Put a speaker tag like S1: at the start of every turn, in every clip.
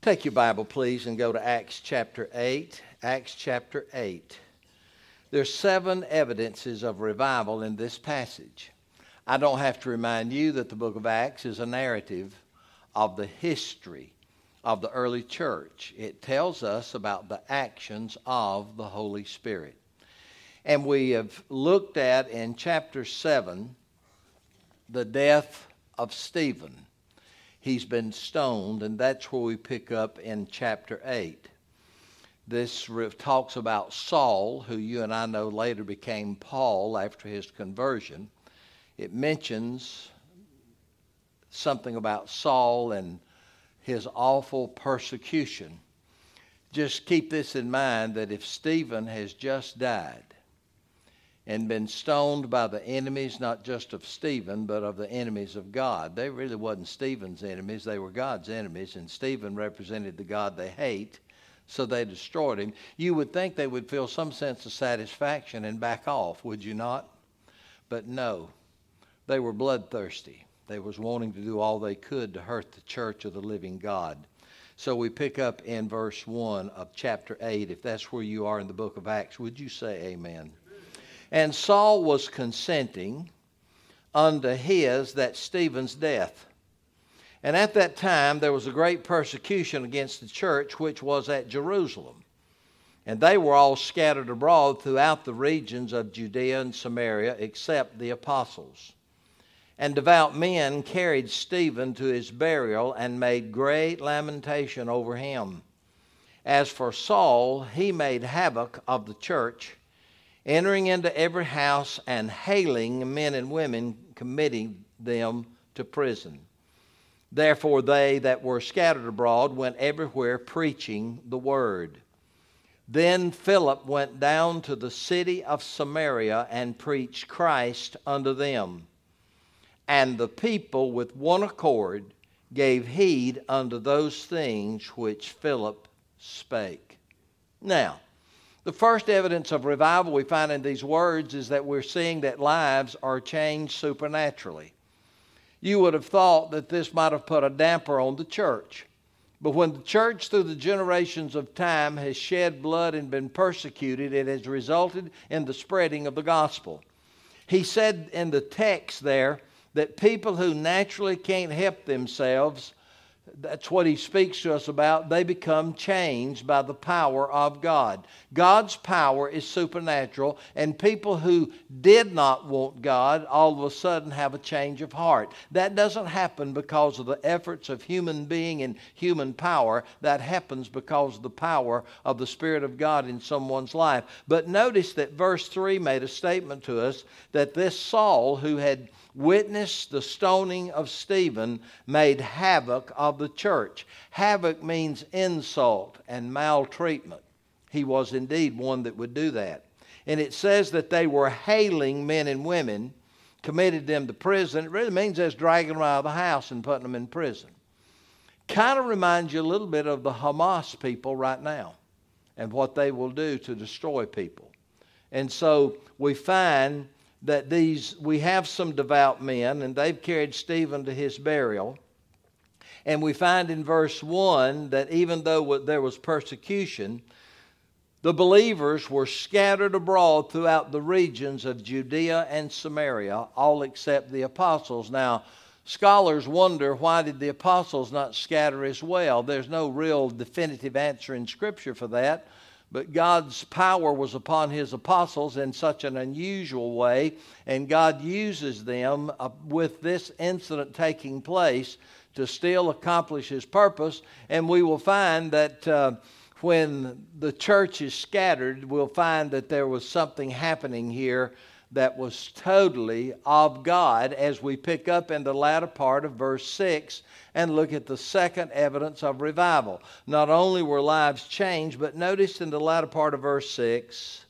S1: Take your Bible, please, and go to Acts chapter 8. Acts chapter 8. There's 7 evidences of revival in this passage. I don't have to remind you that the book of Acts is a narrative of the history of the early church. It tells us about the actions of the Holy Spirit. And we have looked at in chapter 7 the death of Stephen. He's been stoned, and that's where we pick up in chapter 8. This talks about Saul, who you and I know later became Paul after his conversion. It mentions something about Saul and his awful persecution. Just keep this in mind, that if Stephen has just died and been stoned by the enemies, not just of Stephen, but of the enemies of God. They really wasn't Stephen's enemies, they were God's enemies, and Stephen represented the God they hate, so they destroyed him. You would think they would feel some sense of satisfaction and back off, would you not? But no, they were bloodthirsty. They was wanting to do all they could to hurt the church of the living God. So we pick up in verse 1 of chapter 8. If that's where you are in the book of Acts, would you say amen? And Saul was consenting unto that Stephen's death. And at that time there was a great persecution against the church which was at Jerusalem. And they were all scattered abroad throughout the regions of Judea and Samaria, except the apostles. And devout men carried Stephen to his burial and made great lamentation over him. As for Saul, he made havoc of the church, entering into every house and hailing men and women, committing them to prison. Therefore they that were scattered abroad went everywhere preaching the word. Then Philip went down to the city of Samaria and preached Christ unto them. And the people with one accord gave heed unto those things which Philip spake. Now, the first evidence of revival we find in these words is that we're seeing that lives are changed supernaturally. You would have thought that this might have put a damper on the church. But when the church through the generations of time has shed blood and been persecuted, it has resulted in the spreading of the gospel. He said in the text there that people who naturally can't help themselves, that's what he speaks to us about, they become changed by the power of God. God's power is supernatural, and people who did not want God all of a sudden have a change of heart. That doesn't happen because of the efforts of human being and human power. That happens because of the power of the Spirit of God in someone's life. But notice that verse 3 made a statement to us that this Saul, who had witnessed the stoning of Stephen, made havoc of the church. Havoc means insult and maltreatment. He was indeed one that would do that. And it says that they were hailing men and women, committed them to prison. It really means that's dragging them out of the house and putting them in prison. Kind of reminds you a little bit of the Hamas people right now and what they will do to destroy people. And so we find that we have some devout men, and they've carried Stephen to his burial. And we find in verse 1 that even though there was persecution, the believers were scattered abroad throughout the regions of Judea and Samaria, all except the apostles. Now, scholars wonder, why did the apostles not scatter as well? There's no real definitive answer in Scripture for that. But God's power was upon his apostles in such an unusual way, and God uses them with this incident taking place to still accomplish his purpose. And we will find that when the church is scattered, we'll find that there was something happening here that was totally of God, as we pick up in the latter part of verse 6 and look at the second evidence of revival. Not only were lives changed, but notice in the latter part of verse 6,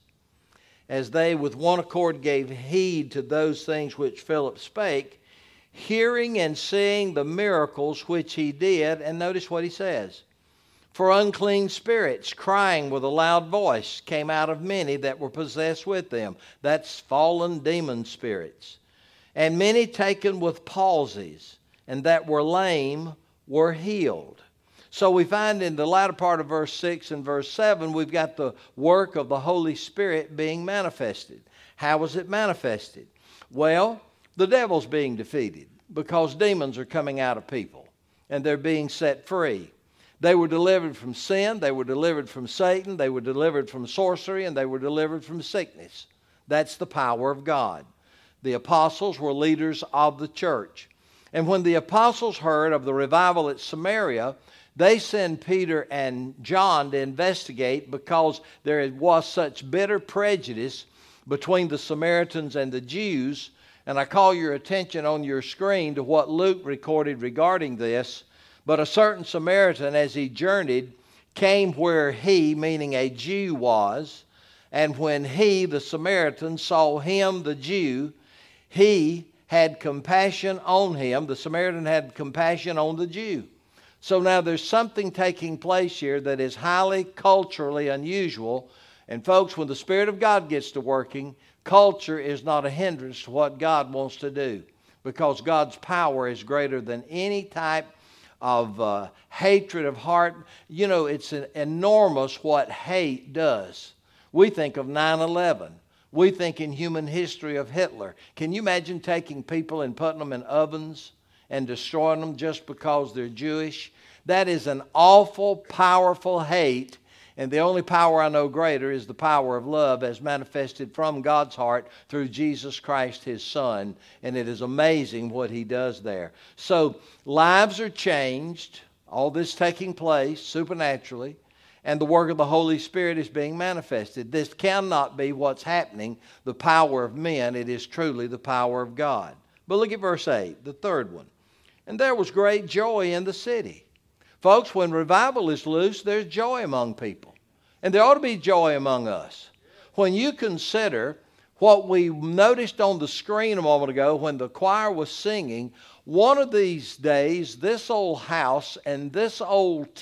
S1: as they with one accord gave heed to those things which Philip spake, hearing and seeing the miracles which he did. And notice what he says. For unclean spirits, crying with a loud voice, came out of many that were possessed with them. That's fallen demon spirits. And many taken with palsies, and that were lame were healed. So we find in the latter part of verse 6 and verse 7, we've got the work of the Holy Spirit being manifested. How was it manifested? Well, the devil's being defeated because demons are coming out of people and they're being set free. They were delivered from sin, they were delivered from Satan, they were delivered from sorcery, and they were delivered from sickness. That's the power of God. The apostles were leaders of the church. And when the apostles heard of the revival at Samaria, they sent Peter and John to investigate because there was such bitter prejudice between the Samaritans and the Jews. And I call your attention on your screen to what Luke recorded regarding this. But a certain Samaritan, as he journeyed, came where he, meaning a Jew, was. And when he, the Samaritan, saw him, the Jew, he had compassion on him. The Samaritan had compassion on the Jew. So now there's something taking place here that is highly culturally unusual. And folks, when the Spirit of God gets to working, culture is not a hindrance to what God wants to do, because God's power is greater than any type of hatred of heart. You know, it's enormous what hate does. We think of 9/11. We think in human history of Hitler. Can you imagine taking people and putting them in ovens and destroying them just because they're Jewish? That is an awful, powerful hate. And the only power I know greater is the power of love as manifested from God's heart through Jesus Christ, His Son. And it is amazing what He does there. So lives are changed, all this taking place supernaturally, and the work of the Holy Spirit is being manifested. This cannot be what's happening, the power of men. It is truly the power of God. But look at verse 8, the third one. And there was great joy in the city. Folks, when revival is loose, there's joy among people. And there ought to be joy among us. When you consider what we noticed on the screen a moment ago when the choir was singing, one of these days, this old house and this old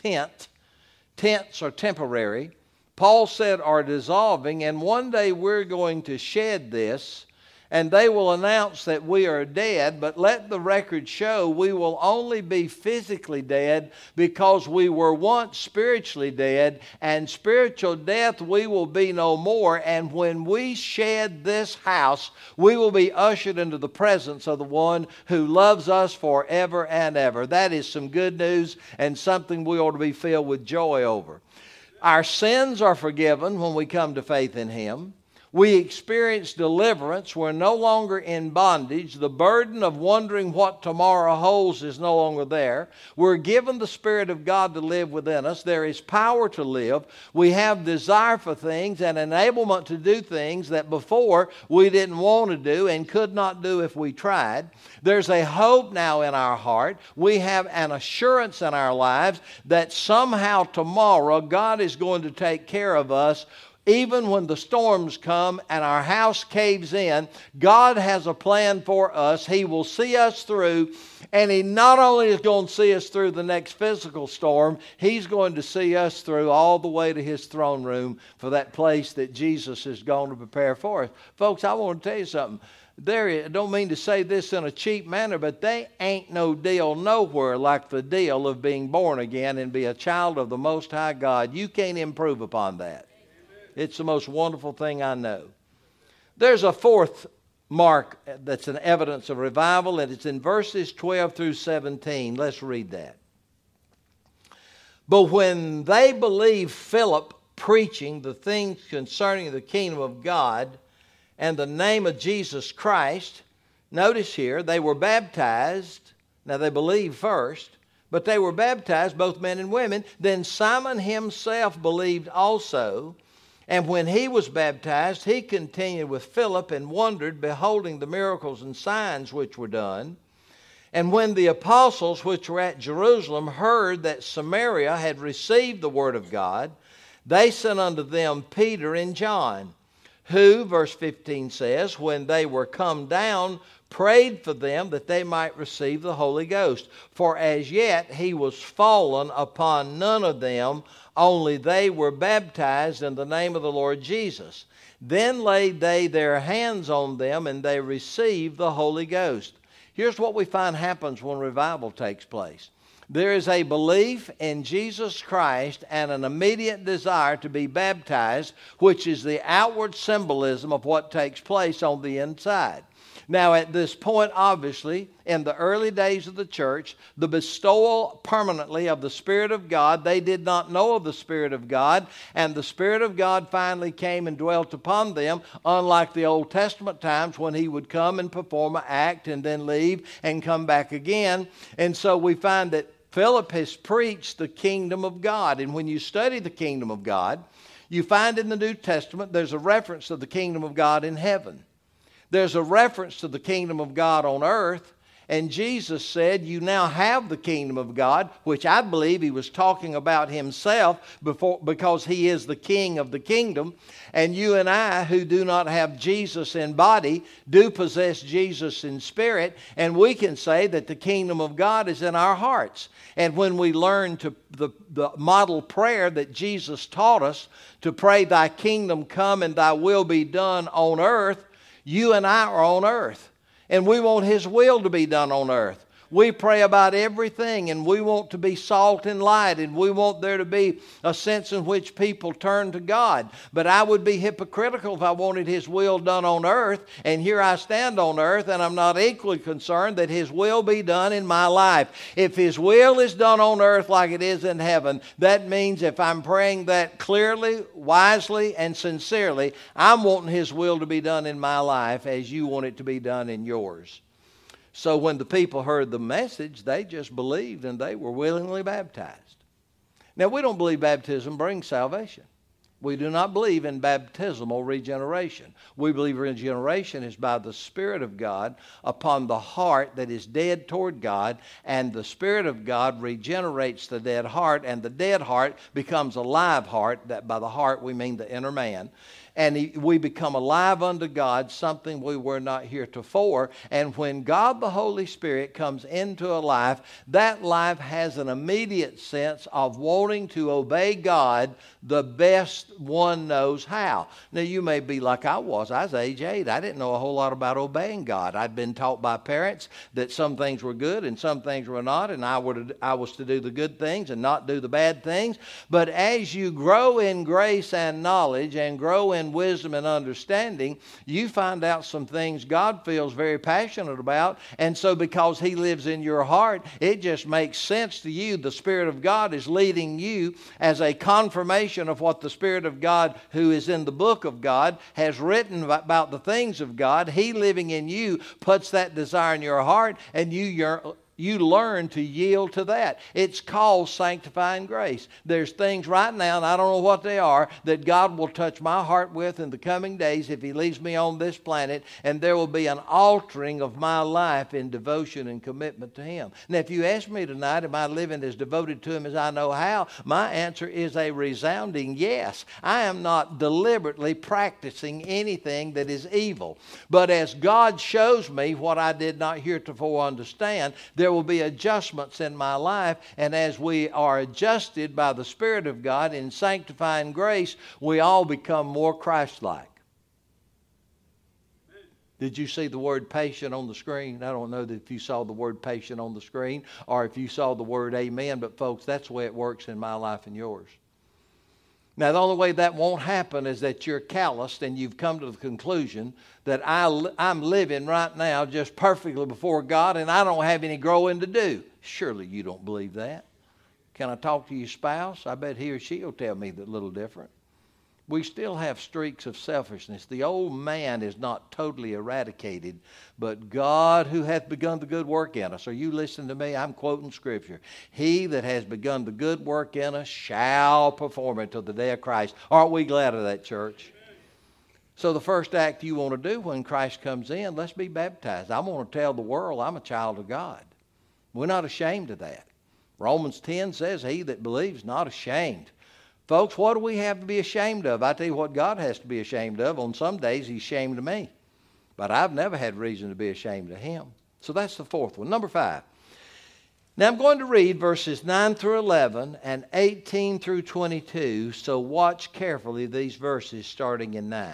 S1: tents are temporary, Paul said are dissolving, and one day we're going to shed this, and they will announce that we are dead, but let the record show we will only be physically dead because we were once spiritually dead, and spiritual death we will be no more. And when we shed this house, we will be ushered into the presence of the one who loves us forever and ever. That is some good news and something we ought to be filled with joy over. Our sins are forgiven when we come to faith in Him. We experience deliverance. We're no longer in bondage. The burden of wondering what tomorrow holds is no longer there. We're given the Spirit of God to live within us. There is power to live. We have desire for things and enablement to do things that before we didn't want to do and could not do if we tried. There's a hope now in our heart. We have an assurance in our lives that somehow tomorrow God is going to take care of us. Even when the storms come and our house caves in, God has a plan for us. He will see us through, and He not only is going to see us through the next physical storm, He's going to see us through all the way to His throne room for that place that Jesus is going to prepare for us. Folks, I want to tell you something. I don't mean to say this in a cheap manner, but they ain't no deal nowhere like the deal of being born again and be a child of the Most High God. You can't improve upon that. It's the most wonderful thing I know. There's a fourth mark that's an evidence of revival, and it's in verses 12 through 17. Let's read that. But when they believed Philip preaching the things concerning the kingdom of God and the name of Jesus Christ, notice here, they were baptized. Now they believed first, but they were baptized, both men and women. Then Simon himself believed also. And when he was baptized, he continued with Philip and wondered, beholding the miracles and signs which were done. And when the apostles which were at Jerusalem heard that Samaria had received the word of God, they sent unto them Peter and John, who, verse 15 says, when they were come down, prayed for them that they might receive the Holy Ghost. For as yet he was fallen upon none of them, only they were baptized in the name of the Lord Jesus. Then laid they their hands on them, and they received the Holy Ghost. Here's what we find happens when revival takes place. There is a belief in Jesus Christ and an immediate desire to be baptized, which is the outward symbolism of what takes place on the inside. Now, at this point, obviously, in the early days of the church, the bestowal permanently of the Spirit of God, they did not know of the Spirit of God, and the Spirit of God finally came and dwelt upon them, unlike the Old Testament times when He would come and perform an act and then leave and come back again. And so we find that Philip has preached the kingdom of God. And when you study the kingdom of God, you find in the New Testament there's a reference to the kingdom of God in heaven. There's a reference to the kingdom of God on earth. And Jesus said, you now have the kingdom of God, which I believe He was talking about Himself because He is the King of the kingdom. And you and I, who do not have Jesus in body, do possess Jesus in spirit. And we can say that the kingdom of God is in our hearts. And when we learn to the model prayer that Jesus taught us, to pray, thy kingdom come and thy will be done on earth, you and I are on earth, and we want His will to be done on earth. We pray about everything, and we want to be salt and light, and we want there to be a sense in which people turn to God. But I would be hypocritical if I wanted His will done on earth, and here I stand on earth, and I'm not equally concerned that His will be done in my life. If His will is done on earth like it is in heaven, that means if I'm praying that clearly, wisely, and sincerely, I'm wanting His will to be done in my life as you want it to be done in yours. So when the people heard the message, they just believed and they were willingly baptized. Now, we don't believe baptism brings salvation. We do not believe in baptismal regeneration. We believe regeneration is by the Spirit of God upon the heart that is dead toward God, and the Spirit of God regenerates the dead heart, and the dead heart becomes a live heart. That by the heart we mean the inner man. And we become alive unto God, something we were not heretofore. And when God the Holy Spirit comes into a life, that life has an immediate sense of wanting to obey God the best one knows how. Now, you may be like I was. I was age 8. I didn't know a whole lot about obeying God. I'd been taught by parents that some things were good and some things were not, and I was to do the good things and not do the bad things. But as you grow in grace and knowledge and grow in wisdom and understanding, you find out some things God feels very passionate about, and so because He lives in your heart, it just makes sense to you. The Spirit of God is leading you as a confirmation of what the Spirit of God, who is in the book of God, has written about the things of God. He living in you puts that desire in your heart, and you learn to yield to that. It's called sanctifying grace. There's things right now, and I don't know what they are, that God will touch my heart with in the coming days if He leaves me on this planet, and there will be an altering of my life in devotion and commitment to Him. Now, if you ask me tonight, am I living as devoted to Him as I know how? My answer is a resounding yes. I am not deliberately practicing anything that is evil. But as God shows me what I did not heretofore understand, there will be adjustments in my life, and as we are adjusted by the Spirit of God in sanctifying grace, we all become more Christ-like. Did you see the word patient on the screen? I don't know if you saw the word patient on the screen or if you saw the word amen, but folks, that's the way it works in my life and yours. Now, the only way that won't happen is that you're calloused and you've come to the conclusion that I'm living right now just perfectly before God and I don't have any growing to do. Surely you don't believe that. Can I talk to your spouse? I bet he or she will tell me that a little different. We still have streaks of selfishness. The old man is not totally eradicated, but God who hath begun the good work in us. Are you listening to me? I'm quoting Scripture. He that has begun the good work in us shall perform it till the day of Christ. Aren't we glad of that, church? So the first act you want to do when Christ comes in, let's be baptized. I want to tell the world I'm a child of God. We're not ashamed of that. Romans 10 says, he that believes not ashamed. Folks, what do we have to be ashamed of? I tell you what God has to be ashamed of. On some days, He's ashamed of me. But I've never had reason to be ashamed of Him. So that's the fourth one. Number 5. Now I'm going to read verses 9 through 11 and 18 through 22. So watch carefully these verses starting in 9.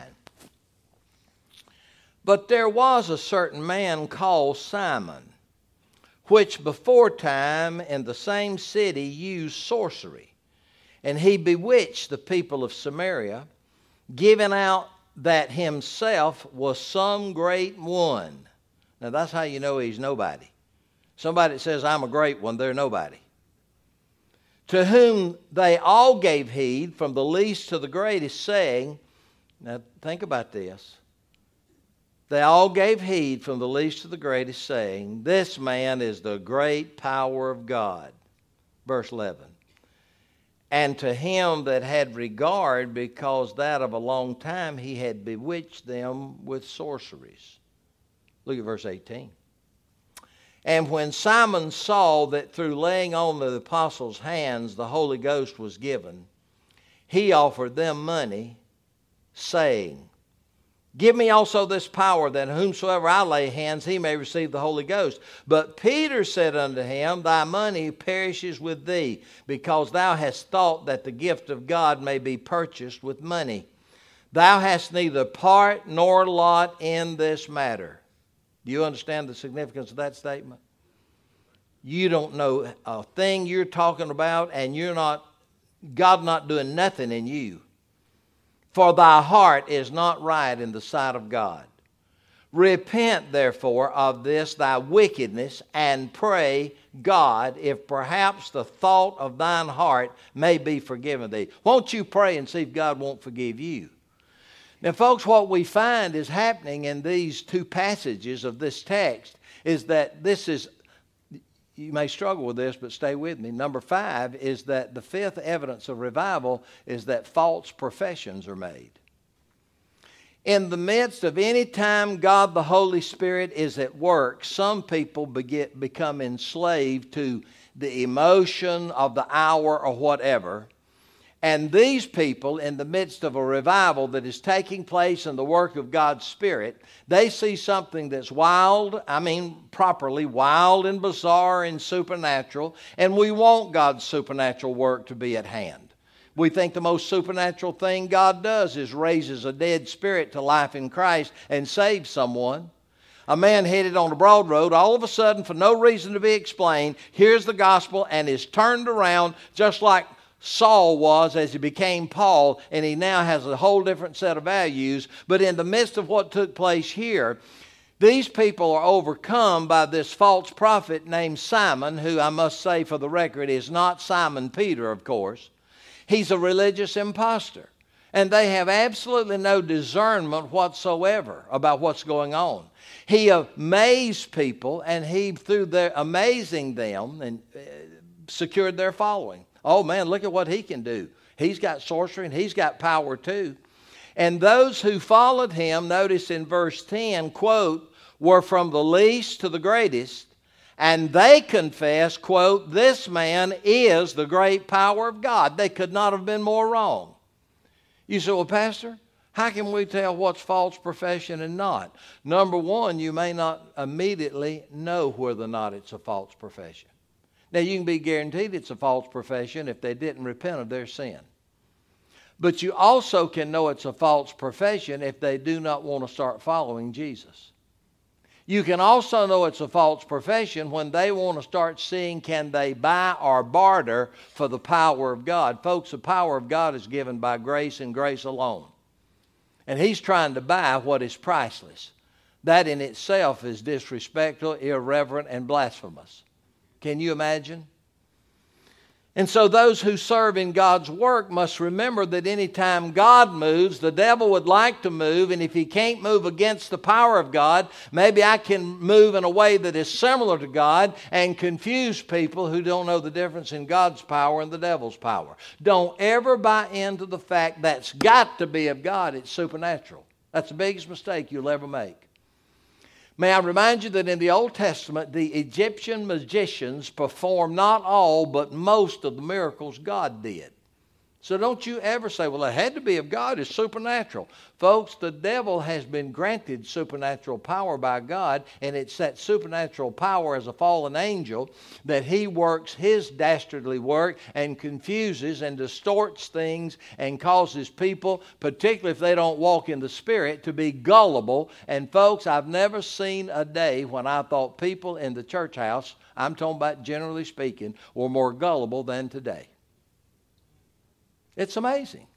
S1: But there was a certain man called Simon, which before time in the same city used sorcery. And he bewitched the people of Samaria, giving out that himself was some great one. Now that's how you know he's nobody. Somebody that says, I'm a great one, they're nobody. To whom they all gave heed, from the least to the greatest, saying, now think about this. They all gave heed, from the least to the greatest, saying, this man is the great power of God. Verse 11. And to him that had regard, because that of a long time he had bewitched them with sorceries. Look at verse 18. And when Simon saw that through laying on the apostles' hands the Holy Ghost was given, he offered them money, saying, give me also this power, that whomsoever I lay hands, he may receive the Holy Ghost. But Peter said unto him, thy money perishes with thee, because thou hast thought that the gift of God may be purchased with money. Thou hast neither part nor lot in this matter. Do you understand the significance of that statement? You don't know a thing you're talking about, and God's not doing nothing in you. For thy heart is not right in the sight of God. Repent therefore of this thy wickedness, and pray God, if perhaps the thought of thine heart may be forgiven thee. Won't you pray and see if God won't forgive you? Now, folks, what we find is happening in these two passages of this text is that this is, you may struggle with this, but stay with me. Number 5 is that the fifth evidence of revival is that false professions are made. In the midst of any time God the Holy Spirit is at work, some people become enslaved to the emotion of the hour or whatever. And these people, in the midst of a revival that is taking place in the work of God's Spirit, they see something that's wild, properly wild and bizarre and supernatural, and we want God's supernatural work to be at hand. We think the most supernatural thing God does is raises a dead spirit to life in Christ and saves someone. A man headed on a broad road, all of a sudden, for no reason to be explained, hears the gospel and is turned around just like Saul was as he became Paul, and he now has a whole different set of values. But in the midst of what took place here, these people are overcome by this false prophet named Simon, who I must say for the record is not Simon Peter, of course. He's a religious imposter. And they have absolutely no discernment whatsoever about what's going on. He amazed people, and he, through their amazing them, and secured their following. Oh man, look at what he can do. He's got sorcery and he's got power too. And those who followed him, notice in verse 10, quote, were from the least to the greatest, and they confessed, quote, this man is the great power of God. They could not have been more wrong. You say, well, Pastor, how can we tell what's false profession and not? Number one, you may not immediately know whether or not it's a false profession. Now, you can be guaranteed it's a false profession if they didn't repent of their sin. But you also can know it's a false profession if they do not want to start following Jesus. You can also know it's a false profession when they want to start seeing can they buy or barter for the power of God. Folks, the power of God is given by grace and grace alone. And he's trying to buy what is priceless. That in itself is disrespectful, irreverent, and blasphemous. Can you imagine? And so those who serve in God's work must remember that any time God moves, the devil would like to move, and if he can't move against the power of God, maybe I can move in a way that is similar to God and confuse people who don't know the difference in God's power and the devil's power. Don't ever buy into the fact that's got to be of God. It's supernatural. That's the biggest mistake you'll ever make. May I remind you that in the Old Testament, the Egyptian magicians performed not all, but most of the miracles God did. So don't you ever say, well, it had to be of God. It's supernatural. Folks, the devil has been granted supernatural power by God, and it's that supernatural power as a fallen angel that he works his dastardly work and confuses and distorts things and causes people, particularly if they don't walk in the Spirit, to be gullible. And folks, I've never seen a day when I thought people in the church house, I'm talking about generally speaking, were more gullible than today. It's amazing.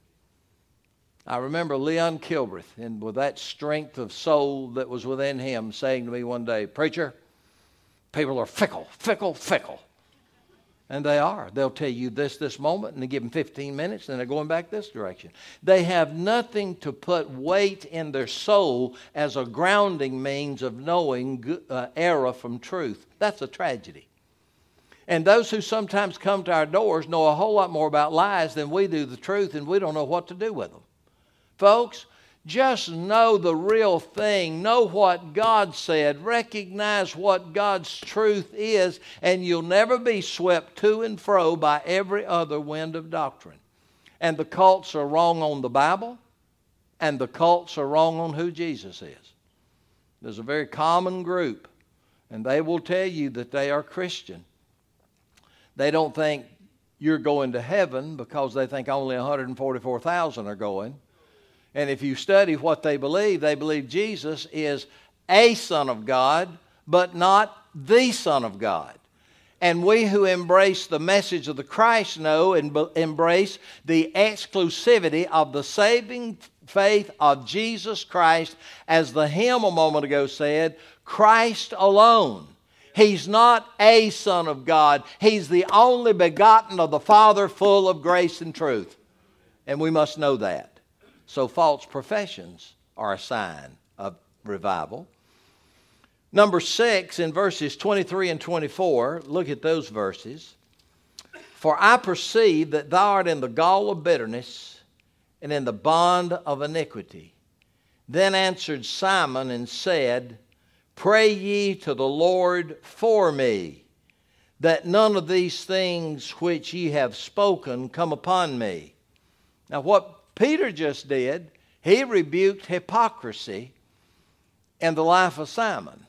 S1: I remember Leon Kilbreth, and with that strength of soul that was within him, saying to me one day, "Preacher, people are fickle, fickle, fickle." And they are. They'll tell you this moment, and they give them 15 minutes, and they're going back this direction. They have nothing to put weight in their soul as a grounding means of knowing error from truth. That's a tragedy. And those who sometimes come to our doors know a whole lot more about lies than we do the truth, and we don't know what to do with them. Folks, just know the real thing. Know what God said. Recognize what God's truth is, and you'll never be swept to and fro by every other wind of doctrine. And the cults are wrong on the Bible, and the cults are wrong on who Jesus is. There's a very common group, and they will tell you that they are Christian. They don't think you're going to heaven because they think only 144,000 are going. And if you study what they believe Jesus is a Son of God, but not the Son of God. And we who embrace the message of the Christ know and embrace the exclusivity of the saving faith of Jesus Christ, as the hymn a moment ago said, Christ alone. He's not a Son of God. He's the only begotten of the Father, full of grace and truth. And we must know that. So false professions are a sign of revival. Number 6, in verses 23 and 24, look at those verses. For I perceive that thou art in the gall of bitterness and in the bond of iniquity. Then answered Simon and said, Pray ye to the Lord for me, that none of these things which ye have spoken come upon me. Now what Peter just did, he rebuked hypocrisy in the life of Simon.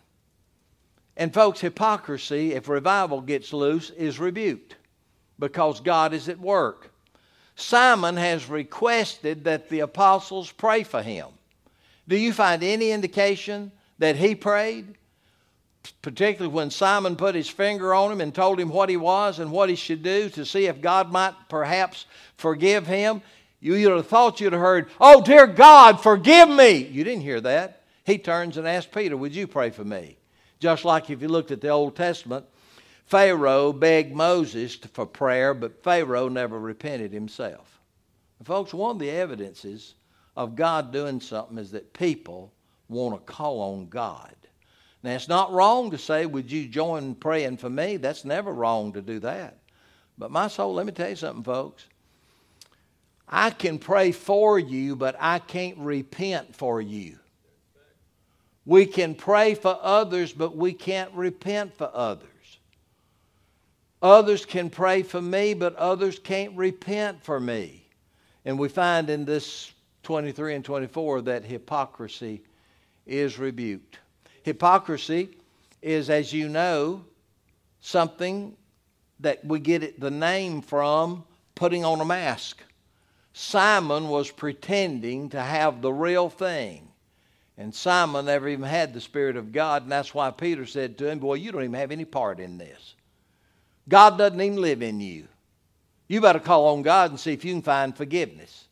S1: And folks, hypocrisy, if revival gets loose, is rebuked because God is at work. Simon has requested that the apostles pray for him. Do you find any indication that he prayed? Particularly when Simon put his finger on him and told him what he was and what he should do to see if God might perhaps forgive him. You would have thought you'd have heard, "Oh, dear God, forgive me." You didn't hear that. He turns and asks Peter, "Would you pray for me?" Just like if you looked at the Old Testament, Pharaoh begged Moses for prayer, but Pharaoh never repented himself. And folks, one of the evidences of God doing something is that people want to call on God. Now, it's not wrong to say, "Would you join praying for me?" That's never wrong to do that. But my soul, let me tell you something, folks. I can pray for you, but I can't repent for you. We can pray for others, but we can't repent for others. Others can pray for me, but others can't repent for me. And we find in this 23 and 24 that hypocrisy is rebuked. Hypocrisy is, as you know, something that we get the name from putting on a mask. Simon was pretending to have the real thing. And Simon never even had the Spirit of God, and that's why Peter said to him, "Boy, you don't even have any part in this. God doesn't even live in you. You better call on God and see if you can find forgiveness."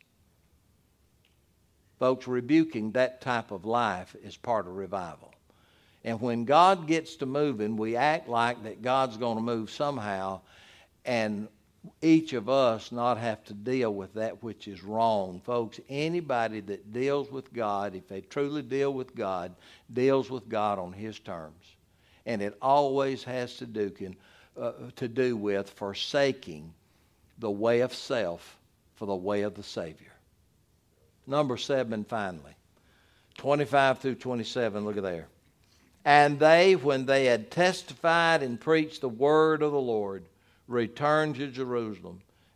S1: Folks, rebuking that type of life is part of revival. And when God gets to moving, we act like that God's going to move somehow, and each of us not have to deal with that which is wrong. Folks, anybody that deals with God, if they truly deals with God on His terms. And it always has to do with forsaking the way of self for the way of the Savior. Number 7, finally. 25 through 27, look at there. And they, when they had testified and preached the word of the Lord, returned to Jerusalem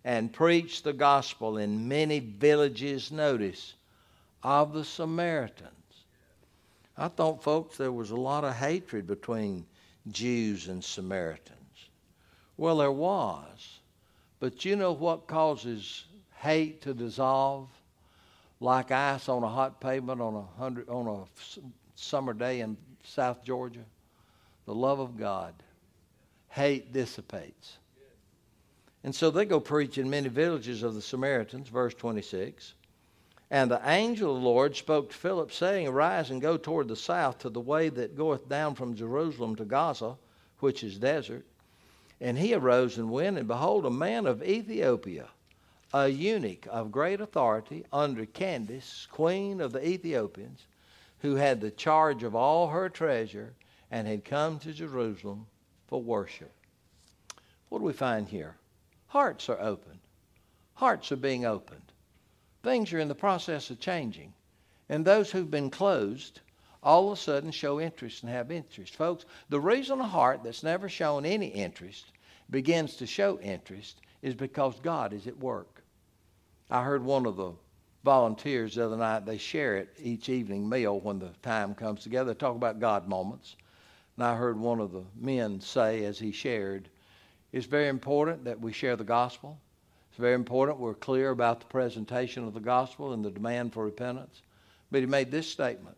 S1: and preached the gospel in many villages, notice, of the Samaritans. I thought, folks, there was a lot of hatred between Jews and Samaritans. Well, there was. But you know what causes hate to dissolve like ice on a hot pavement on a summer day in South Georgia? The love of God. Hate dissipates. And so they go preach in many villages of the Samaritans, verse 26. And the angel of the Lord spoke to Philip, saying, Arise and go toward the south to the way that goeth down from Jerusalem to Gaza, which is desert. And he arose and went, and behold, a man of Ethiopia, a eunuch of great authority under Candace, queen of the Ethiopians, who had the charge of all her treasure, and had come to Jerusalem for worship. What do we find here? Hearts are opened. Hearts are being opened. Things are in the process of changing. And those who've been closed all of a sudden show interest and have interest. Folks, the reason a heart that's never shown any interest begins to show interest is because God is at work. I heard one of the volunteers the other night, they share it each evening meal when the time comes together. They talk about God moments. And I heard one of the men say as he shared, it's very important that we share the gospel. It's very important we're clear about the presentation of the gospel and the demand for repentance. But he made this statement.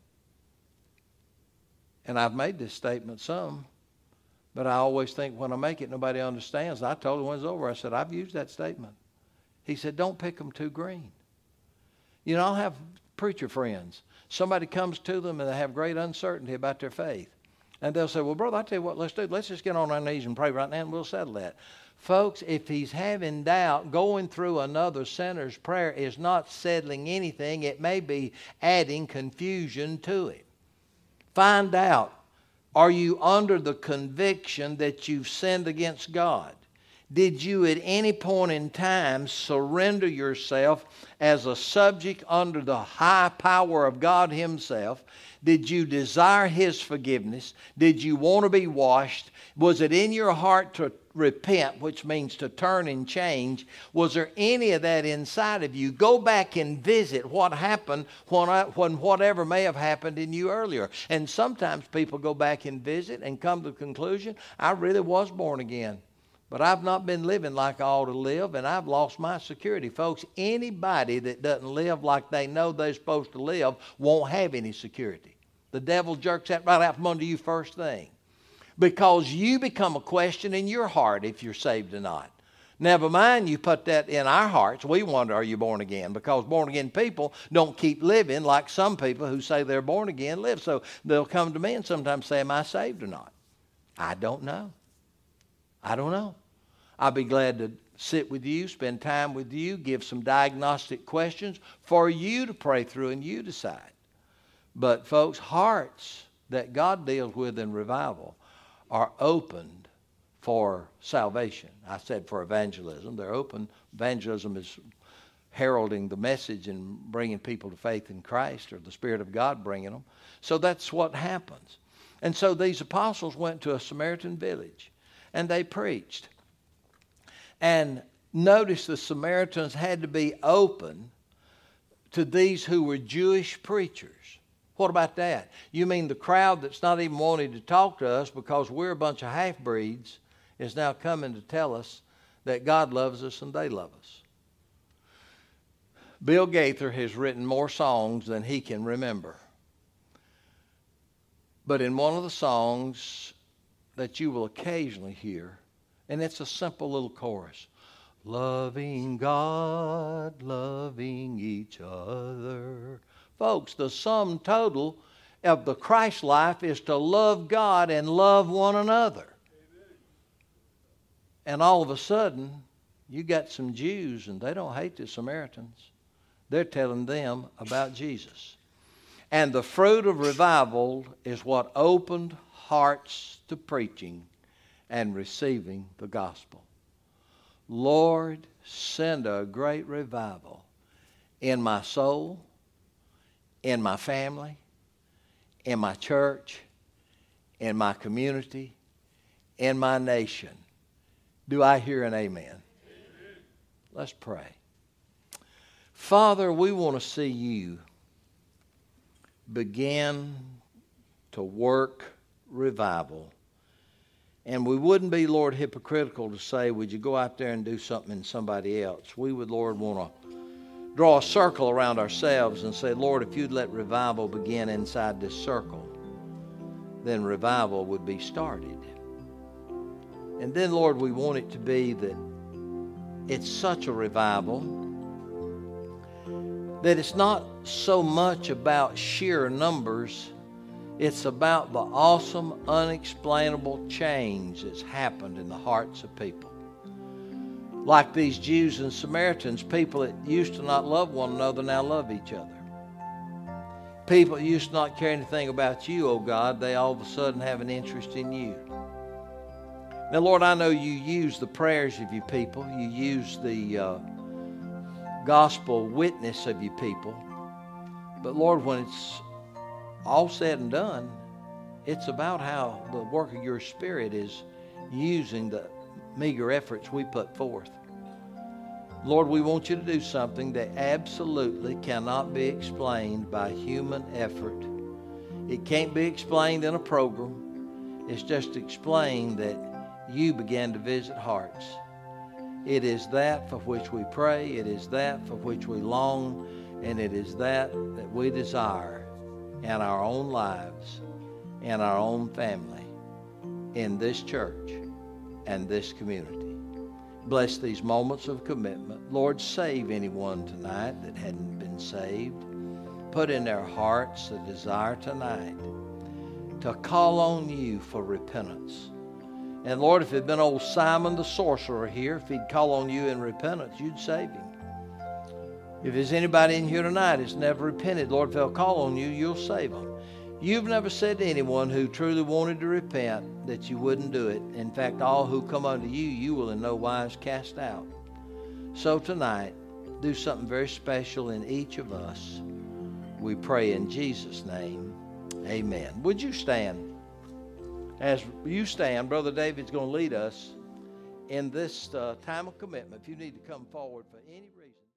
S1: And I've made this statement some, but I always think when I make it, nobody understands. And I told him when it was over, I said, I've used that statement. He said, don't pick them too green. You know, I'll have preacher friends. Somebody comes to them and they have great uncertainty about their faith. And they'll say, well, brother, I tell you what, let's do. Let's just get on our knees and pray right now and we'll settle that. Folks, if he's having doubt, going through another sinner's prayer is not settling anything. It may be adding confusion to him. Find out, are you under the conviction that you've sinned against God? Did you at any point in time surrender yourself as a subject under the high power of God Himself? Did you desire His forgiveness? Did you want to be washed? Was it in your heart to repent, which means to turn and change? Was there any of that inside of you? Go back and visit what happened when whatever may have happened in you earlier. And sometimes people go back and visit and come to the conclusion, I really was born again. But I've not been living like I ought to live, and I've lost my security. Folks, anybody that doesn't live like they know they're supposed to live won't have any security. The devil jerks that right out from under you first thing. Because you become a question in your heart if you're saved or not. Never mind you put that in our hearts. We wonder, are you born again? Because born again people don't keep living like some people who say they're born again live. So they'll come to me and sometimes say, am I saved or not? I don't know. I don't know. I'll be glad to sit with you, spend time with you, give some diagnostic questions for you to pray through and you decide. But folks, hearts that God deals with in revival are opened for salvation. I said for evangelism. They're open. Evangelism is heralding the message and bringing people to faith in Christ, or the Spirit of God bringing them. So that's what happens. And so these apostles went to a Samaritan village and they preached. And notice the Samaritans had to be open to these who were Jewish preachers. What about that? You mean the crowd that's not even wanting to talk to us because we're a bunch of half-breeds is now coming to tell us that God loves us and they love us. Bill Gaither has written more songs than he can remember. But in one of the songs that you will occasionally hear, and it's a simple little chorus. Loving God, loving each other. Folks, the sum total of the Christ life is to love God and love one another. Amen. And all of a sudden, you got some Jews, and they don't hate the Samaritans. They're telling them about Jesus. And the fruit of revival is what opened hearts to preaching and receiving the gospel. Lord, send a great revival in my soul, in my family, in my church, in my community, in my nation. Do I hear an amen? Amen. Let's pray. Father, we want to see you begin to work revival. And we wouldn't be, Lord, hypocritical to say, would you go out there and do something in somebody else? We would, Lord, want to draw a circle around ourselves and say, Lord, if you'd let revival begin inside this circle, then revival would be started. And then, Lord, we want it to be that it's such a revival that it's not so much about sheer numbers, it's about the awesome, unexplainable change that's happened in the hearts of people. Like these Jews and Samaritans, people that used to not love one another now love each other. People that used to not care anything about you, oh God, they all of a sudden have an interest in you. Now, Lord, I know you use the prayers of your people. You use the gospel witness of your people. But, Lord, when it's all said and done, it's about how the work of your Spirit is using the meager efforts we put forth. Lord, we want you to do something that absolutely cannot be explained by human effort. It can't be explained in a program. It's just explained that you began to visit hearts. It is that for which we pray. It is that for which we long. And it is that we desire in our own lives, in our own family, in this church and this community. Bless these moments of commitment. Lord, save anyone tonight that hadn't been saved. Put in their hearts the desire tonight to call on you for repentance. And Lord, if it had been old Simon the sorcerer here, if he'd call on you in repentance, you'd save him. If there's anybody in here tonight that's never repented, Lord, if they'll call on you, you'll save them. You've never said to anyone who truly wanted to repent that you wouldn't do it. In fact, all who come unto you, you will in no wise cast out. So tonight, do something very special in each of us. We pray in Jesus' name. Amen. Would you stand? As you stand, Brother David's going to lead us in this time of commitment. If you need to come forward for any reason.